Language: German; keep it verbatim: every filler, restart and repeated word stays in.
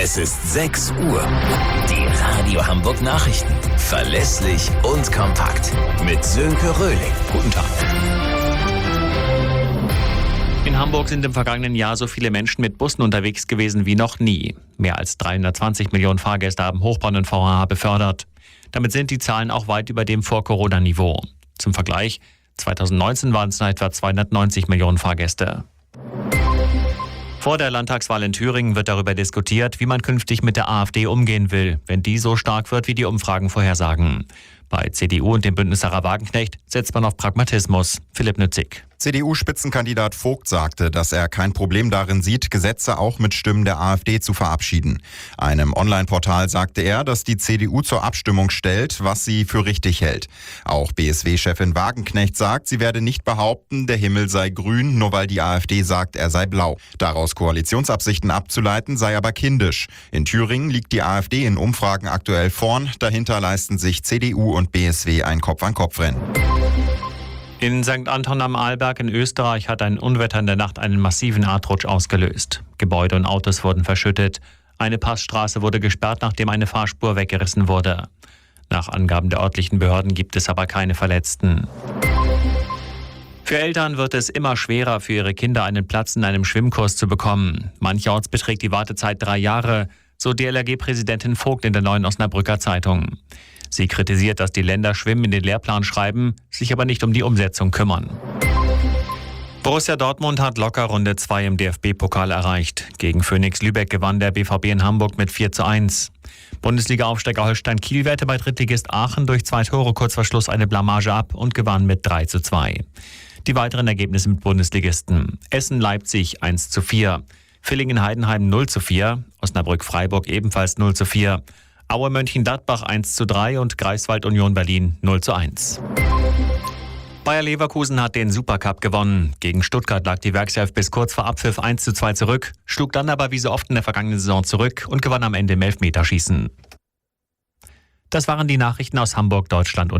Es ist sechs Uhr. Die Radio Hamburg Nachrichten. Verlässlich und kompakt. Mit Sönke Röhling. Guten Tag. In Hamburg sind im vergangenen Jahr so viele Menschen mit Bussen unterwegs gewesen wie noch nie. Mehr als dreihundertzwanzig Millionen Fahrgäste haben Hochbahn und V H H befördert. Damit sind die Zahlen auch weit über dem Vor-Corona-Niveau. Zum Vergleich, zweitausendneunzehn waren es noch etwa zweihundertneunzig Millionen Fahrgäste. Vor der Landtagswahl in Thüringen wird darüber diskutiert, wie man künftig mit der AfD umgehen will, wenn die so stark wird, wie die Umfragen vorhersagen. Bei C D U und dem Bündnis Sarah Wagenknecht setzt man auf Pragmatismus. Philipp Nützig. C D U-Spitzenkandidat Vogt sagte, dass er kein Problem darin sieht, Gesetze auch mit Stimmen der AfD zu verabschieden. Einem Online-Portal sagte er, dass die C D U zur Abstimmung stellt, was sie für richtig hält. Auch B S W-Chefin Wagenknecht sagt, sie werde nicht behaupten, der Himmel sei grün, nur weil die AfD sagt, er sei blau. Daraus Koalitionsabsichten abzuleiten, sei aber kindisch. In Thüringen liegt die AfD in Umfragen aktuell vorn. Dahinter leisten sich C D U und B S W ein Kopf-an-Kopf-Rennen. In Sankt Anton am Arlberg in Österreich hat ein Unwetter in der Nacht einen massiven Erdrutsch ausgelöst. Gebäude und Autos wurden verschüttet. Eine Passstraße wurde gesperrt, nachdem eine Fahrspur weggerissen wurde. Nach Angaben der örtlichen Behörden gibt es aber keine Verletzten. Für Eltern wird es immer schwerer, für ihre Kinder einen Platz in einem Schwimmkurs zu bekommen. Mancherorts beträgt die Wartezeit drei Jahre, so D L R G-Präsidentin Vogt in der Neuen Osnabrücker Zeitung. Sie kritisiert, dass die Länder Schwimmen in den Lehrplan schreiben, sich aber nicht um die Umsetzung kümmern. Borussia Dortmund hat locker Runde zwei im D F B-Pokal erreicht. Gegen Phoenix Lübeck gewann der B V B in Hamburg mit vier zu eins. Bundesliga-Aufsteiger Holstein Kiel wehrte bei Drittligist Aachen durch zwei Tore kurz vor Schluss eine Blamage ab und gewann mit drei zu zwei. Die weiteren Ergebnisse mit Bundesligisten: Essen-Leipzig eins zu vier, Villingen-Heidenheim null zu vier, Osnabrück-Freiburg ebenfalls null zu vier, Aue Mönchengladbach eins zu drei und Greifswald Union Berlin null zu eins. Bayer Leverkusen hat den Supercup gewonnen. Gegen Stuttgart lag die Werkself bis kurz vor Abpfiff eins zu zwei zurück, schlug dann aber wie so oft in der vergangenen Saison zurück und gewann am Ende im Elfmeterschießen. Das waren die Nachrichten aus Hamburg, Deutschland und